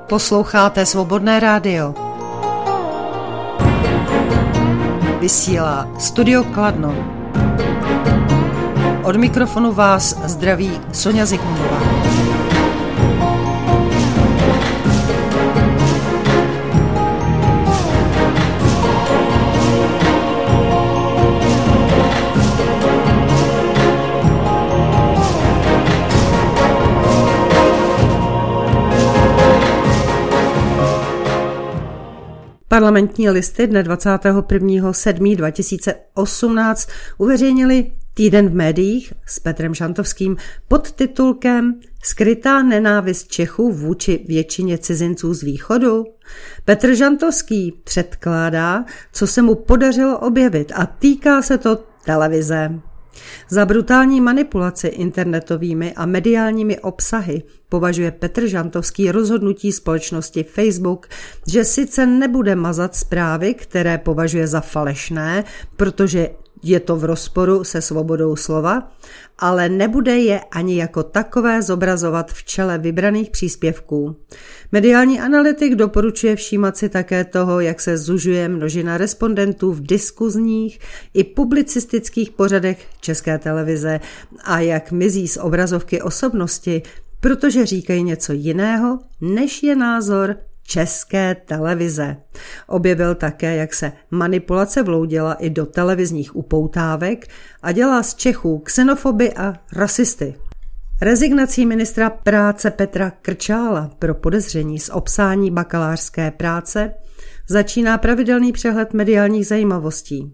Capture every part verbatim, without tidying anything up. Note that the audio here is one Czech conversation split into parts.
Posloucháte Svobodné rádio. Vysílá Studio Kladno. Od mikrofonu vás zdraví Sonja Zikmundová. Parlamentní listy dne dvacátého prvního sedmého dva tisíce osmnáct uveřejnili Týden v médiích s Petrem Žantovským pod titulkem Skrytá nenávist Čechů vůči většině cizinců z východu. Petr Žantovský předkládá, co se mu podařilo objevit, a týká se to televize. Za brutální manipulaci internetovými a mediálními obsahy považuje Petr Žantovský rozhodnutí společnosti Facebook, že sice nebude mazat zprávy, které považuje za falešné, protože je to v rozporu se svobodou slova, ale nebude je ani jako takové zobrazovat v čele vybraných příspěvků. Mediální analytik doporučuje všímat si také toho, jak se zužuje množina respondentů v diskuzních i publicistických pořadech České televize a jak mizí z obrazovky osobnosti, protože říkají něco jiného, než je názor České televize. Objevil také, jak se manipulace vloudila i do televizních upoutávek a dělá z Čechů xenofoby a rasisty. Rezignací ministra práce Petra Krčála pro podezření z obsání bakalářské práce začíná pravidelný přehled mediálních zajímavostí.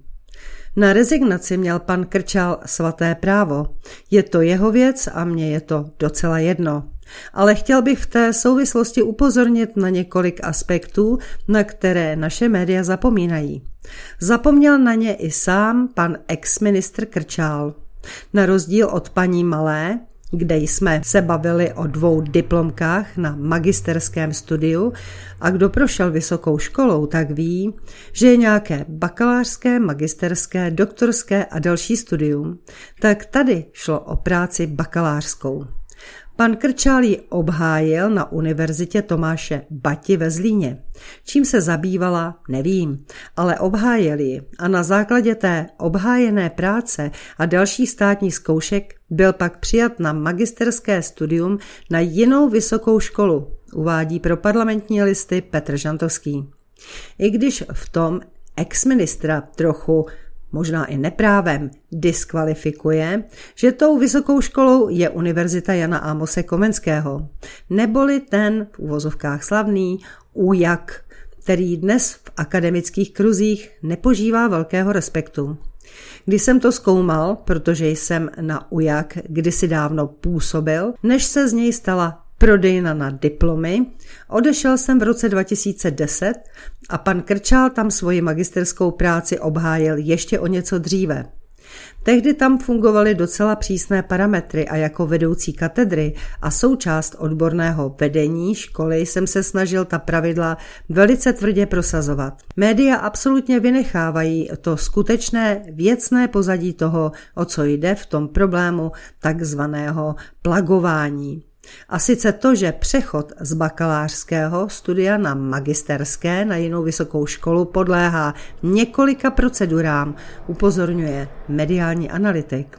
Na rezignaci měl pan Krčál svaté právo. Je to jeho věc a mně je to docela jedno. Ale chtěl bych v té souvislosti upozornit na několik aspektů, na které naše média zapomínají. Zapomněl na ně i sám pan ex-ministr Krčál. Na rozdíl od paní Malé, kde jsme se bavili o dvou diplomkách na magisterském studiu, a kdo prošel vysokou školou, tak ví, že je nějaké bakalářské, magisterské, doktorské a další studium, tak tady šlo o práci bakalářskou. Pan Krčál ji obhájil na univerzitě Tomáše Bati ve Zlíně. Čím se zabývala, nevím, ale obhájil ji a na základě té obhájené práce a dalších státních zkoušek byl pak přijat na magisterské studium na jinou vysokou školu, uvádí pro Parlamentní listy Petr Žantovský. I když v tom ex-ministra trochu možná i neprávem diskvalifikuje, že tou vysokou školou je Univerzita Jana Amose Komenského, neboli ten v uvozovkách slavný ÚJAK, který dnes v akademických kruzích nepožívá velkého respektu. Když jsem to zkoumal, protože jsem na ÚJAK kdysi dávno působil, než se z něj stala prodejna na diplomy, odešel jsem v roce dva tisíce deset a pan Krčál tam svoji magisterskou práci obhájil ještě o něco dříve. Tehdy tam fungovaly docela přísné parametry a jako vedoucí katedry a součást odborného vedení školy jsem se snažil ta pravidla velice tvrdě prosazovat. Média absolutně vynechávají to skutečné věcné pozadí toho, o co jde v tom problému takzvaného plagování. A sice to, že přechod z bakalářského studia na magisterské na jinou vysokou školu podléhá několika procedurám, upozorňuje mediální analytik.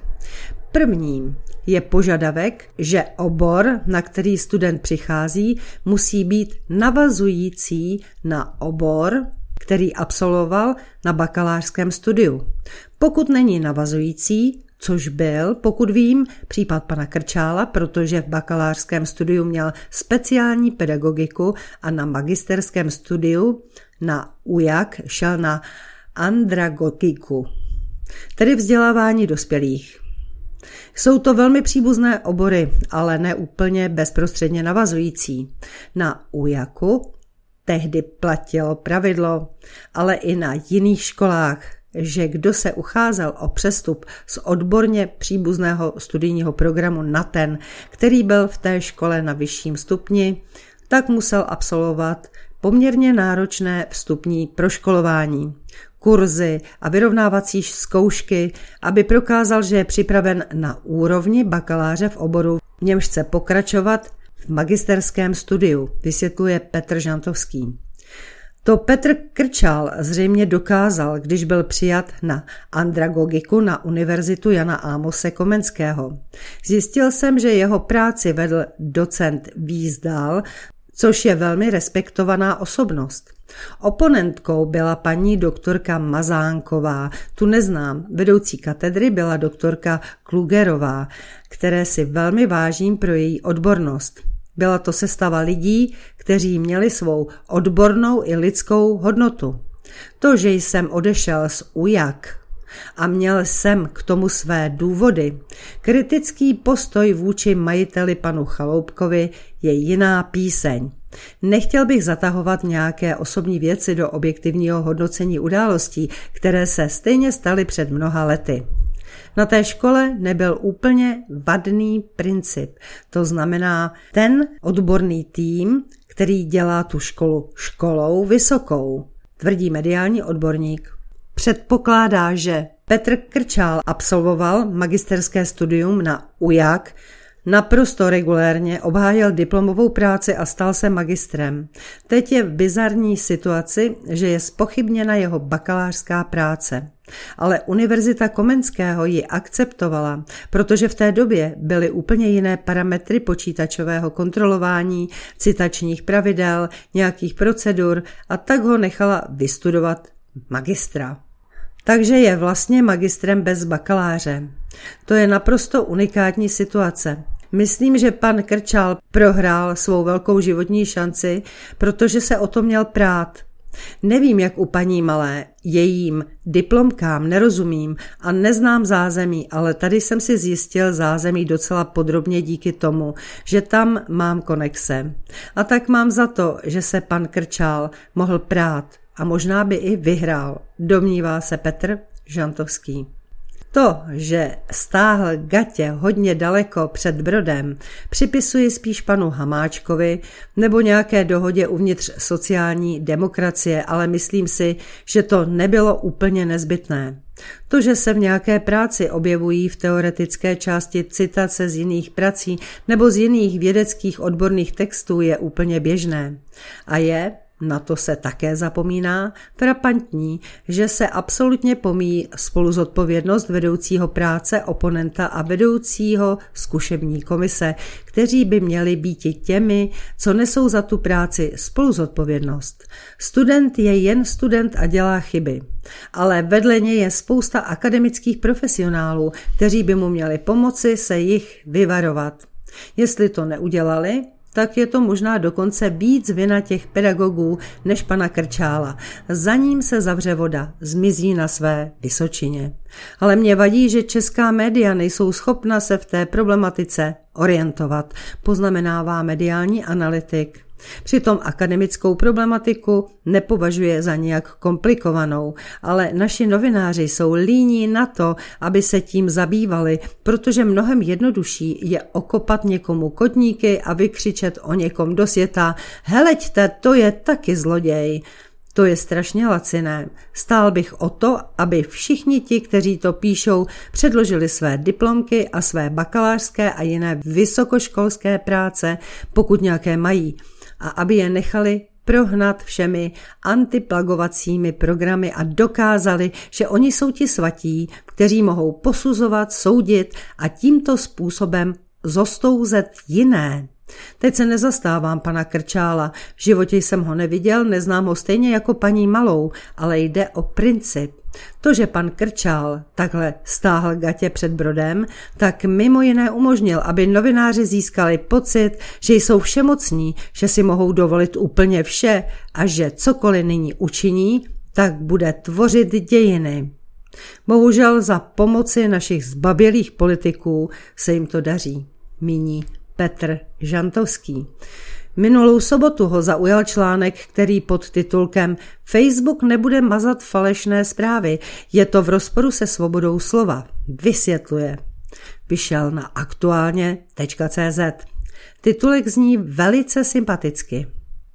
Prvním je požadavek, že obor, na který student přichází, musí být navazující na obor, který absolvoval na bakalářském studiu. Pokud není navazující, což byl, pokud vím, případ pana Krčála, protože v bakalářském studiu měl speciální pedagogiku a na magisterském studiu na ÚJAK šel na andragogiku, tedy vzdělávání dospělých. Jsou to velmi příbuzné obory, ale ne úplně bezprostředně navazující. Na ÚJAKu tehdy platilo pravidlo, ale i na jiných školách, že kdo se ucházel o přestup z odborně příbuzného studijního programu na ten, který byl v té škole na vyšším stupni, tak musel absolvovat poměrně náročné vstupní proškolování, kurzy a vyrovnávací zkoušky, aby prokázal, že je připraven na úrovni bakaláře v oboru, v němž chce pokračovat v magisterském studiu, vysvětluje Petr Žantovský. To Petr Krčál zřejmě dokázal, když byl přijat na andragogiku na Univerzitu Jana Amose Komenského. Zjistil jsem, že jeho práci vedl docent Výzdal, což je velmi respektovaná osobnost. Oponentkou byla paní doktorka Mazánková, tu neznám, vedoucí katedry byla doktorka Klugerová, které si velmi vážím pro její odbornost. Byla to sestava lidí, kteří měli svou odbornou i lidskou hodnotu. To, že jsem odešel z U J A K a měl jsem k tomu své důvody, kritický postoj vůči majiteli panu Chaloupkovi je jiná píseň. Nechtěl bych zatahovat nějaké osobní věci do objektivního hodnocení událostí, které se stejně staly před mnoha lety. Na té škole nebyl úplně vadný princip, to znamená ten odborný tým, který dělá tu školu školou vysokou, tvrdí mediální odborník. Předpokládá, že Petr Krčál absolvoval magisterské studium na U J A K, naprosto regulérně obhájil diplomovou práci a stal se magistrem. Teď je v bizarní situaci, že je zpochybněna jeho bakalářská práce. Ale Univerzita Komenského ji akceptovala, protože v té době byly úplně jiné parametry počítačového kontrolování, citačních pravidel, nějakých procedur a tak ho nechala vystudovat magistra. Takže je vlastně magistrem bez bakaláře. To je naprosto unikátní situace. Myslím, že pan Krčál prohrál svou velkou životní šanci, protože se o to měl prát. Nevím, jak u paní Malé, jejím diplomkám nerozumím a neznám zázemí, ale tady jsem si zjistil zázemí docela podrobně díky tomu, že tam mám konexe. A tak mám za to, že se pan Krčál mohl prát a možná by i vyhrál, domnívá se Petr Žantovský. To, že stáhl gatě hodně daleko před Brodem, připisuji spíš panu Hamáčkovi nebo nějaké dohodě uvnitř sociální demokracie, ale myslím si, že to nebylo úplně nezbytné. To, že se v nějaké práci objevují v teoretické části citace z jiných prací nebo z jiných vědeckých odborných textů, je úplně běžné. A je, na to se také zapomíná, frapantní, že se absolutně pomíjí spoluzodpovědnost vedoucího práce, oponenta a vedoucího zkušební komise, kteří by měli být těmi, co nesou za tu práci spoluzodpovědnost. Student je jen student a dělá chyby, ale vedle něj je spousta akademických profesionálů, kteří by mu měli pomoci se jich vyvarovat. Jestli to neudělali, tak je to možná dokonce víc vina těch pedagogů než pana Krčála. Za ním se zavře voda, zmizí na své vysočině. Ale mě vadí, že česká média nejsou schopna se v té problematice orientovat, poznamenává mediální analytik. Přitom akademickou problematiku nepovažuje za nějak komplikovanou, ale naši novináři jsou líní na to, aby se tím zabývali, protože mnohem jednodušší je okopat někomu kotníky a vykřičet o někom do světa: heleďte, to je taky zloděj. To je strašně laciné. Stál bych o to, aby všichni ti, kteří to píšou, předložili své diplomky a své bakalářské a jiné vysokoškolské práce, pokud nějaké mají, a aby je nechali prohnat všemi antiplagovacími programy a dokázali, že oni jsou ti svatí, kteří mohou posuzovat, soudit a tímto způsobem zostouzet jiné. Teď se nezastávám pana Krčála, v životě jsem ho neviděl, neznám ho stejně jako paní Malou, ale jde o princip. To, že pan Krčál takhle stáhl gatě před Brodem, tak mimo jiné umožnil, aby novináři získali pocit, že jsou všemocní, že si mohou dovolit úplně vše a že cokoliv nyní učiní, tak bude tvořit dějiny. Bohužel za pomoci našich zbabělých politiků se jim to daří, míní Petr Žantovský. Minulou sobotu ho zaujal článek, který pod titulkem Facebook nebude mazat falešné zprávy, je to v rozporu se svobodou slova, vysvětluje. Vyšel na aktuálně tečka cé zet. Titulek zní velice sympaticky.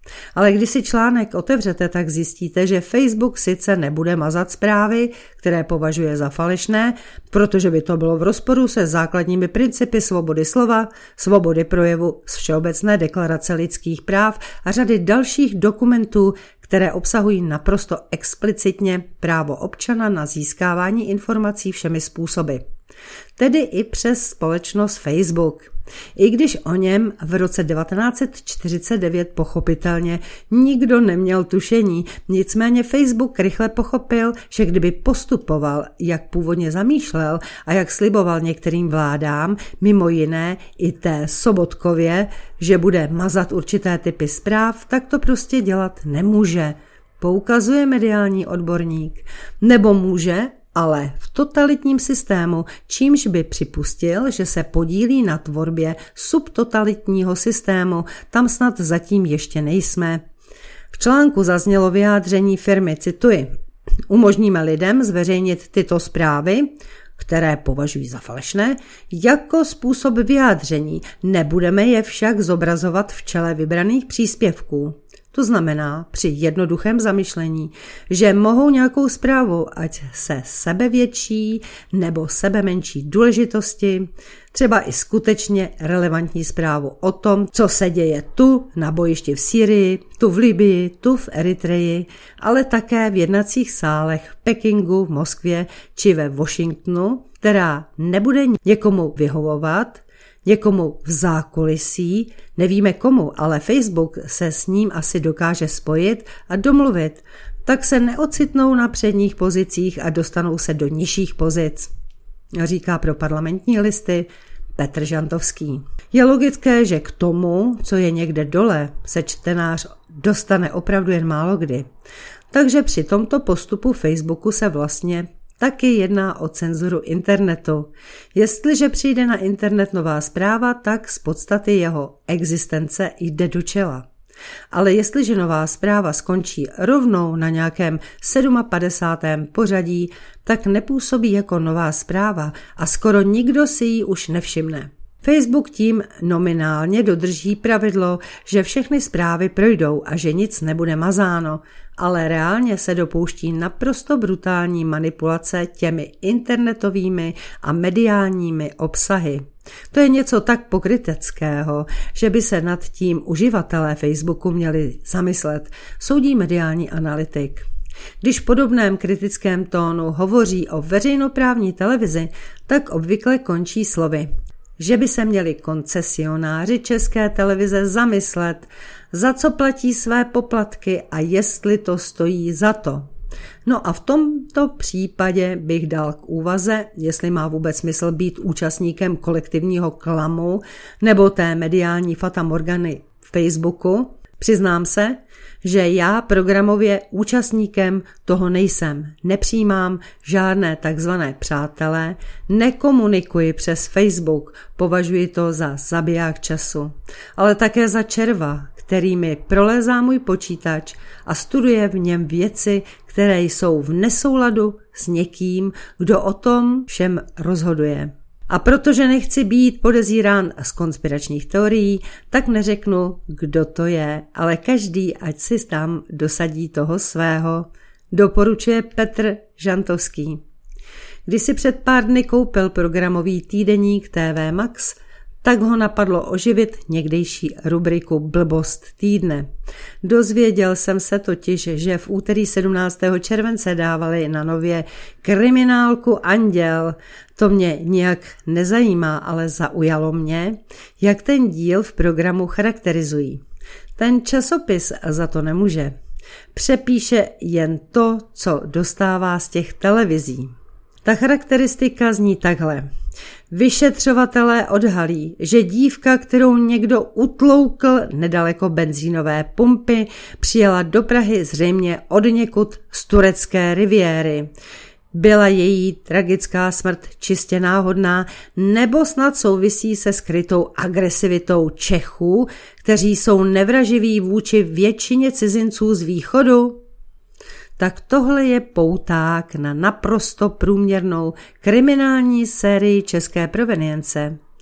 Ale když si článek otevřete, tak zjistíte, že Facebook sice nebude mazat zprávy, které považuje za falešné, protože by to bylo v rozporu se základními principy svobody slova, svobody projevu z Všeobecné deklarace lidských práv a řady dalších dokumentů, které obsahují naprosto explicitně právo občana na získávání informací všemi způsoby. Tedy i přes společnost Facebook. I když o něm v roce devatenáct set čtyřicet devět pochopitelně nikdo neměl tušení, nicméně Facebook rychle pochopil, že kdyby postupoval, jak původně zamýšlel a jak sliboval některým vládám, mimo jiné i té Sobotkově, že bude mazat určité typy zpráv, tak to prostě dělat nemůže, poukazuje mediální odborník. Nebo může, ale v totalitním systému, čímž by připustil, že se podílí na tvorbě subtotalitního systému, tam snad zatím ještě nejsme. V článku zaznělo vyjádření firmy, cituji, umožníme lidem zveřejnit tyto zprávy, které považují za falešné, jako způsob vyjádření, nebudeme je však zobrazovat v čele vybraných příspěvků. To znamená při jednoduchém zamyšlení, že mohou nějakou zprávu, ať se sebevětší nebo sebemenší důležitosti, třeba i skutečně relevantní zprávu o tom, co se děje tu na bojišti v Sýrii, tu v Libyi, tu v Eritreji, ale také v jednacích sálech v Pekingu, v Moskvě či ve Washingtonu, která nebude někomu vyhovovat, někomu v zákulisí, nevíme komu, ale Facebook se s ním asi dokáže spojit a domluvit, tak se neocitnou na předních pozicích a dostanou se do nižších pozic, říká pro Parlamentní listy Petr Žantovský. Je logické, že k tomu, co je někde dole, se čtenář dostane opravdu jen málo kdy. Takže při tomto postupu Facebooku se vlastně taky jedná o cenzuru internetu. Jestliže přijde na internet nová zpráva, tak z podstaty jeho existence jde do čela. Ale jestliže nová zpráva skončí rovnou na nějakém padesátém sedmém pořadí, tak nepůsobí jako nová zpráva a skoro nikdo si ji už nevšimne. Facebook tím nominálně dodrží pravidlo, že všechny zprávy projdou a že nic nebude mazáno, ale reálně se dopouští naprosto brutální manipulace těmi internetovými a mediálními obsahy. To je něco tak pokryteckého, že by se nad tím uživatelé Facebooku měli zamyslet, soudí mediální analytik. Když v podobném kritickém tónu hovoří o veřejnoprávní televizi, tak obvykle končí slovy, že by se měli koncesionáři České televize zamyslet, za co platí své poplatky a jestli to stojí za to. No a v tomto případě bych dal k úvaze, jestli má vůbec smysl být účastníkem kolektivního klamu nebo té mediální fatamorgany Facebooku. Přiznám se, že já programově účastníkem toho nejsem. Nepřijímám žádné takzvané přátelé, nekomunikuji přes Facebook, považuji to za zabiják času, ale také za červa, který mi prolézá můj počítač a studuje v něm věci, které jsou v nesouladu s někým, kdo o tom všem rozhoduje. A protože nechci být podezírán z konspiračních teorií, tak neřeknu, kdo to je, ale každý, ať si tam dosadí toho svého, doporučuje Petr Žantovský. Když si před pár dny koupil programový týdeník T V Max, tak ho napadlo oživit někdejší rubriku Blbost týdne. Dozvěděl jsem se totiž, že v úterý sedmnáctého července dávali na Nově kriminálku Anděl. To mě nijak nezajímá, ale zaujalo mě, jak ten díl v programu charakterizují. Ten časopis za to nemůže. Přepíše jen to, co dostává z těch televizí. Ta charakteristika zní takhle. Vyšetřovatelé odhalí, že dívka, kterou někdo utloukl nedaleko benzínové pumpy, přijela do Prahy zřejmě odněkud z turecké riviéry. Byla její tragická smrt čistě náhodná, nebo snad souvisí se skrytou agresivitou Čechů, kteří jsou nevraživí vůči většině cizinců z východu? Tak tohle je pouták na naprosto průměrnou kriminální sérii české provenience.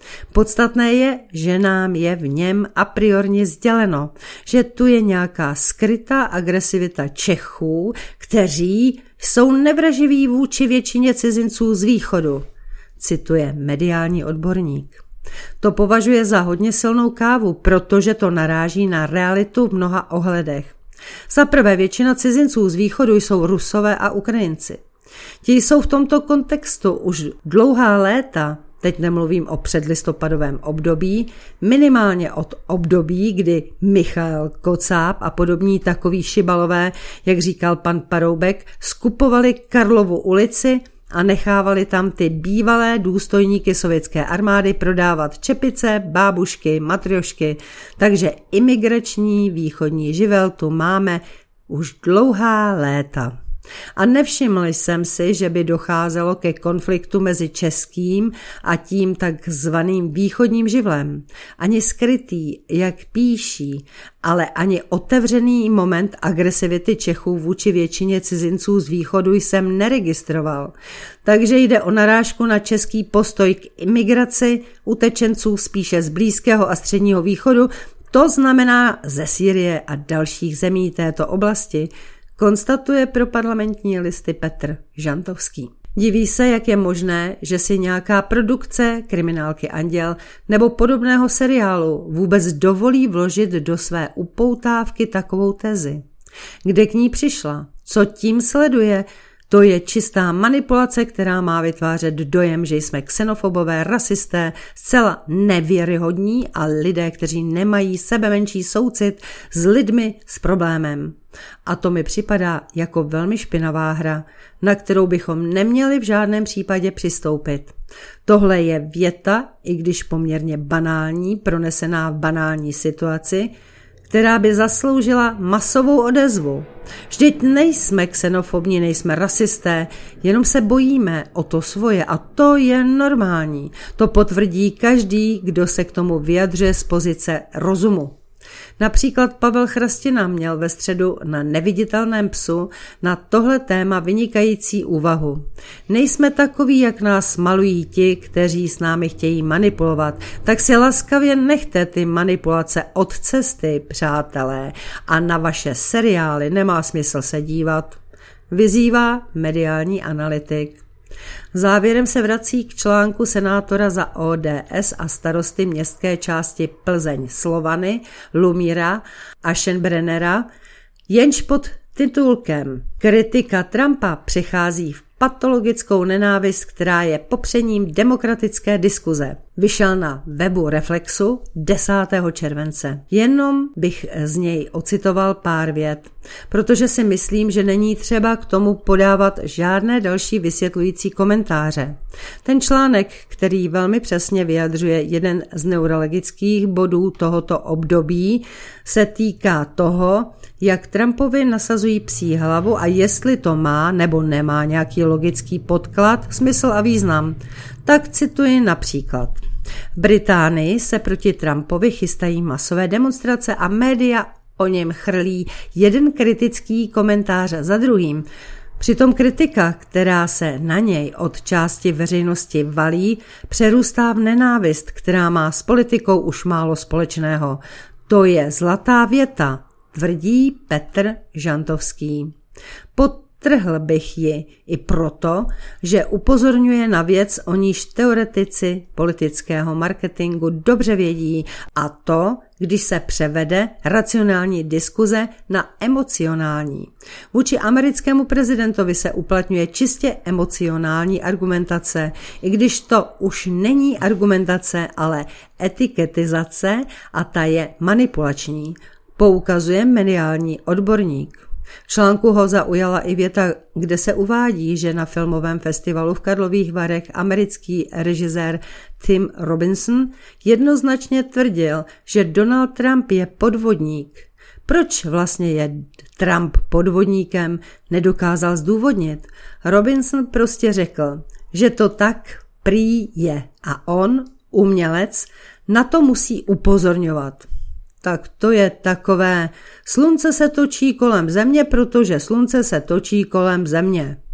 Podstatné je, že nám je v něm a priorně sděleno, že tu je nějaká skrytá agresivita Čechů, kteří jsou nevraživí vůči většině cizinců z východu, cituje mediální odborník. To považuje za hodně silnou kávu, protože to naráží na realitu v mnoha ohledech. Za prvé, většina cizinců z východu jsou Rusové a Ukrajinci. Ti jsou v tomto kontextu už dlouhá léta, teď nemluvím o předlistopadovém období, minimálně od období, kdy Michael Kocáb a podobní takoví šibalové, jak říkal pan Paroubek, skupovali Karlovu ulici a nechávali tam ty bývalé důstojníky sovětské armády prodávat čepice, bábušky, matriošky, takže imigrační východní živel tu máme už dlouhá léta. A nevšiml jsem si, že by docházelo ke konfliktu mezi českým a tím takzvaným východním živlem. Ani skrytý, jak píší, ale ani otevřený moment agresivity Čechů vůči většině cizinců z východu jsem neregistroval. Takže jde o narážku na český postoj k imigraci utečenců spíše z Blízkého a Středního východu, to znamená ze Sýrie a dalších zemí této oblasti, konstatuje pro Parlamentní listy Petr Žantovský. Diví se, jak je možné, že si nějaká produkce Kriminálky Anděl nebo podobného seriálu vůbec dovolí vložit do své upoutávky takovou tezi. Kde k ní přišla? Co tím sleduje? To je čistá manipulace, která má vytvářet dojem, že jsme xenofobové, rasisté, zcela nevěryhodní a lidé, kteří nemají sebemenší soucit s lidmi s problémem. A to mi připadá jako velmi špinavá hra, na kterou bychom neměli v žádném případě přistoupit. Tohle je věta, i když poměrně banální, pronesená v banální situaci, která by zasloužila masovou odezvu. Vždyť nejsme xenofobní, nejsme rasisté, jenom se bojíme o to svoje a to je normální. To potvrdí každý, kdo se k tomu vyjadřuje z pozice rozumu. Například Pavel Chrastina měl ve středu na Neviditelném psu na tohle téma vynikající úvahu. Nejsme takoví, jak nás malují ti, kteří s námi chtějí manipulovat, tak si laskavě nechte ty manipulace od cesty, přátelé, a na vaše seriály nemá smysl se dívat. Vyzývá mediální analytik. Závěrem se vrací k článku senátora za O D S a starosty městské části Plzeň Slovany, Lumíra a Schönbrennera, jenž pod titulkem Kritika Trumpa přechází v patologickou nenávist, která je popřením demokratické diskuze. Vyšel na webu Reflexu desátého července. Jenom bych z něj ocitoval pár vět, protože si myslím, že není třeba k tomu podávat žádné další vysvětlující komentáře. Ten článek, který velmi přesně vyjadřuje jeden z neurologických bodů tohoto období, se týká toho, jak Trumpovi nasazují psí hlavu a jestli to má nebo nemá nějaký logický podklad, smysl a význam. Tak cituji například. V Británii se proti Trumpovi chystají masové demonstrace a média o něm chrlí jeden kritický komentář za druhým. Přitom kritika, která se na něj od části veřejnosti valí, přerůstá v nenávist, která má s politikou už málo společného. To je zlatá věta, tvrdí Petr Žantovský. Podtrhl bych ji i proto, že upozorňuje na věc, o níž teoretici politického marketingu dobře vědí, a to, když se převede racionální diskuze na emocionální. Vůči americkému prezidentovi se uplatňuje čistě emocionální argumentace, i když to už není argumentace, ale etiketizace a ta je manipulační, poukazuje mediální odborník. V článku ho zaujala i věta, kde se uvádí, že na filmovém festivalu v Karlových Varech americký režisér Tim Robinson jednoznačně tvrdil, že Donald Trump je podvodník. Proč vlastně je Trump podvodníkem, nedokázal zdůvodnit. Robinson prostě řekl, že to tak prý je a on, umělec, na to musí upozorňovat. Tak to je takové, slunce se točí kolem země, protože slunce se točí kolem země.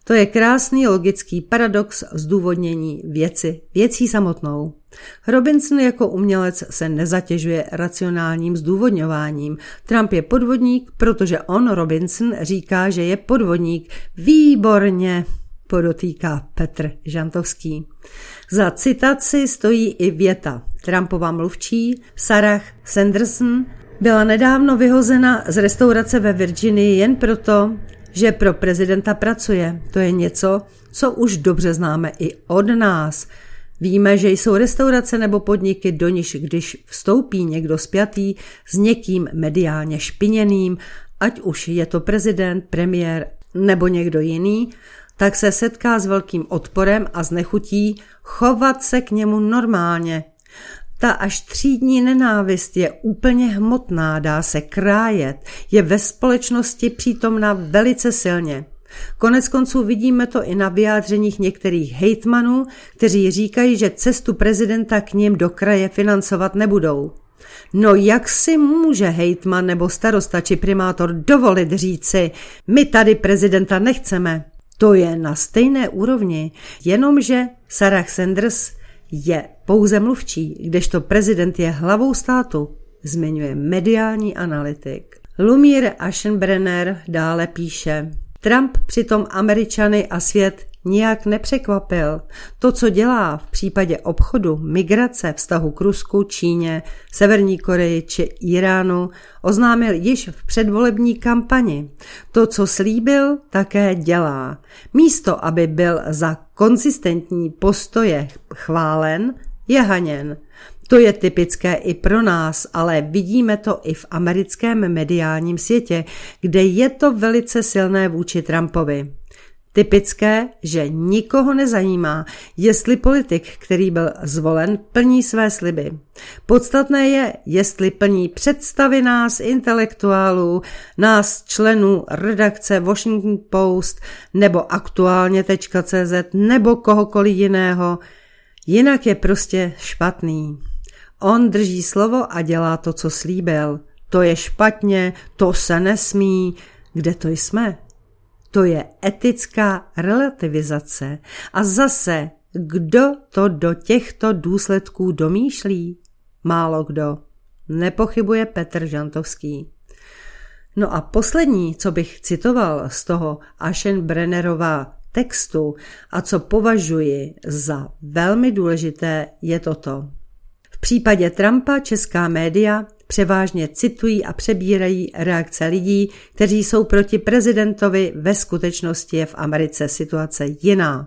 To je krásný logický paradox zdůvodnění věci, věcí samotnou. Robinson jako umělec se nezatěžuje racionálním zdůvodňováním. Trump je podvodník, protože on, Robinson, říká, že je podvodník. Výborně, podotýká Petr Žantovský. Za citaci stojí i věta. Trumpova mluvčí Sarah Sanderson byla nedávno vyhozena z restaurace ve Virginii jen proto, že pro prezidenta pracuje. To je něco, co už dobře známe i od nás. Víme, že jsou restaurace nebo podniky, do nichž když vstoupí někdo spjatý s někým mediálně špiněným, ať už je to prezident, premiér nebo někdo jiný, tak se setká s velkým odporem a znechutí chovat se k němu normálně. Ta až třídní nenávist je úplně hmotná, dá se krájet, je ve společnosti přítomna velice silně. Konec konců vidíme to i na vyjádřeních některých hejtmanů, kteří říkají, že cestu prezidenta k nim do kraje financovat nebudou. No jak si může hejtman nebo starosta či primátor dovolit říci, my tady prezidenta nechceme? To je na stejné úrovni, jenomže Sarah Sanders je pouze mluvčí, kdežto prezident je hlavou státu, zmiňuje mediální analytik. Lumír Aschenbrenner dále píše, Trump přitom Američany a svět nijak nepřekvapil. To, co dělá v případě obchodu, migrace, vztahu k Rusku, Číně, Severní Koreji či Iránu, oznámil již v předvolební kampani. To, co slíbil, také dělá. Místo, aby byl za konzistentní postoje chválen, je haněn. To je typické i pro nás, ale vidíme to i v americkém mediálním světě, kde je to velice silné vůči Trumpovi. Typické, že nikoho nezajímá, jestli politik, který byl zvolen, plní své sliby. Podstatné je, jestli plní představy nás, intelektuálů, nás, členů redakce Washington Post nebo aktuálně tečka cé zet nebo kohokoliv jiného, jinak je prostě špatný. On drží slovo a dělá to, co slíbil. To je špatně, to se nesmí. Kde to jsme? To je etická relativizace. A zase, kdo to do těchto důsledků domýšlí? Málo kdo. Nepochybuje Petr Žantovský. No a poslední, co bych citoval z toho Aschenbrennerova textu a co považuji za velmi důležité, je toto. V případě Trumpa česká média převážně citují a přebírají reakce lidí, kteří jsou proti prezidentovi, ve skutečnosti je v Americe situace jiná.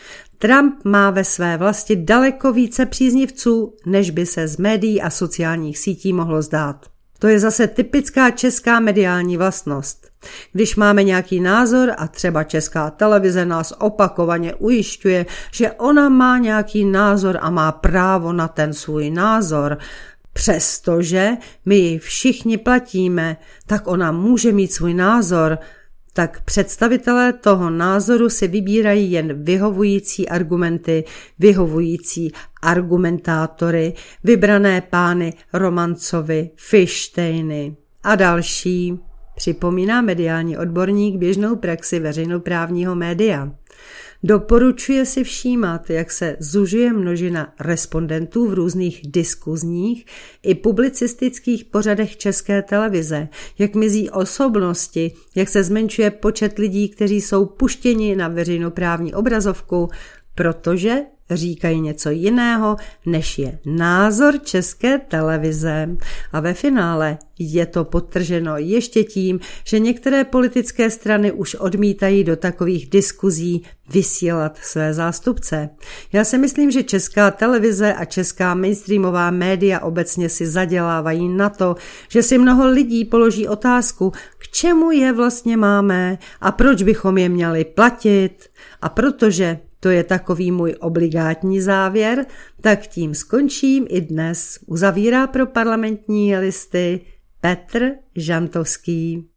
Trump má ve své vlasti daleko více příznivců, než by se z médií a sociálních sítí mohlo zdát. To je zase typická česká mediální vlastnost. Když máme nějaký názor a třeba Česká televize nás opakovaně ujišťuje, že ona má nějaký názor a má právo na ten svůj názor, přestože my ji všichni platíme, tak ona může mít svůj názor, tak představitelé toho názoru si vybírají jen vyhovující argumenty, vyhovující argumentátory, vybrané pány Romancovi, Fishsteiny a další. Připomíná mediální odborník běžnou praxi veřejnoprávního média. Doporučuje si všímat, jak se zužuje množina respondentů v různých diskuzních i publicistických pořadech České televize, jak mizí osobnosti, jak se zmenšuje počet lidí, kteří jsou puštěni na veřejnoprávní obrazovku, protože říkají něco jiného, než je názor České televize. A ve finále je to podtrženo ještě tím, že některé politické strany už odmítají do takových diskuzí vysílat své zástupce. Já si myslím, že Česká televize a česká mainstreamová média obecně si zadělávají na to, že si mnoho lidí položí otázku, k čemu je vlastně máme a proč bychom je měli platit. A protože to je takový můj obligátní závěr, tak tím skončím i dnes. Uzavírá pro Parlamentní listy Petr Žantovský.